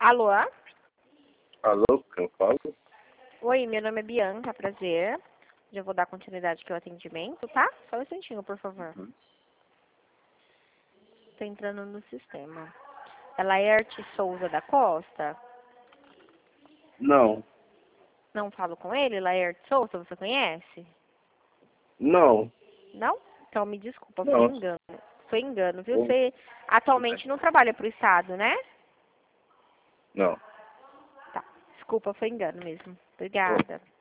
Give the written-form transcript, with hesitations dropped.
Alô? Alô, quem fala? Oi, meu nome é Bianca, prazer. Já vou dar continuidade aqui ao atendimento, tá? Só um instantinho, por favor. Tô entrando no sistema. É Laerte Souza da Costa? Não, Não falo com ele? Laerte Souza, você conhece? não, Não? Então me desculpa, foi não. engano. Foi engano, viu? Você atualmente não trabalha pro Estado, né? Não. Tá. Desculpa, foi engano mesmo. Obrigada.